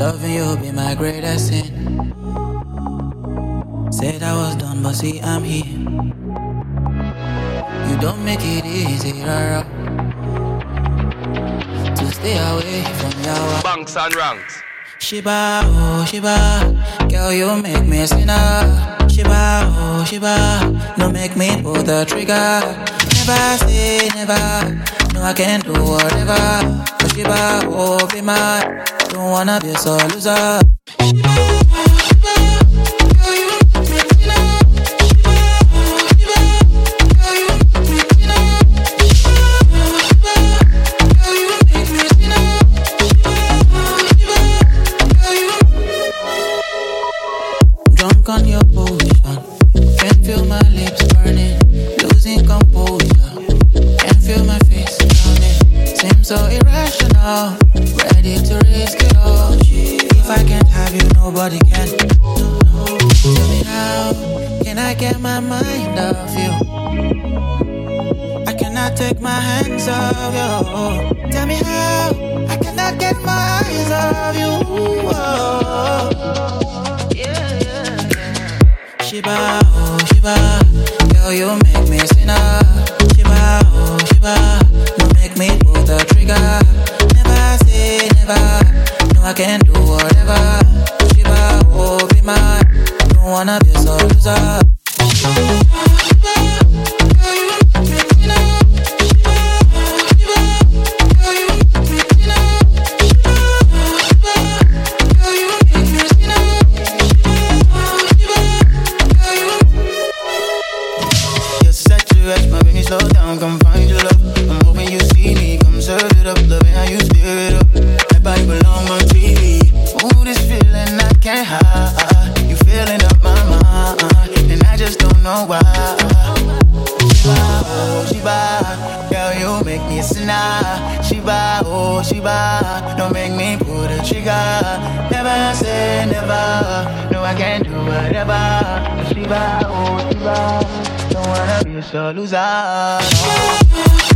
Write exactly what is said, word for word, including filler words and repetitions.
Loving you be my greatest sin. Said I was done, but see I'm here. You don't make it easy, rara, to stay away from your banks and ranks. Shiba, oh Shiba, girl you make me sinner. Shiba, oh Shiba, no make me pull the trigger. Never say never, no I can do whatever. Oh Shiba, oh be mine, don't wanna be a sole loser. Shiba. Drunk on your potion, can't feel my lips burning, losing composure, can't feel my face drowning. Seems so irrational, ready to risk it all. If I can't have you, nobody can. Tell me how can I get my mind off you? I cannot take my hands off you. Tell me how I cannot get my eyes off you. Oh. Shiba, oh Shiba, girl you make me sinner. Shiba, oh Shiba, no make me pull the trigger. Never say never, no I can do whatever. Shiba, oh be mine, don't wanna be a sole loser. Slow down, come find your love. I'm hoping you see me, come serve it up. Loving how you stir it up. That body belong on T V. Ooh, this feeling I can't hide. You feeling up my mind, and I just don't know why. Shiba, oh Shiba, girl you make me a sinner. Shiba, oh Shiba, don't make me pull the trigger. Never say never, no I can't do whatever. Shiba, oh Shiba, don't wanna be a sole loser.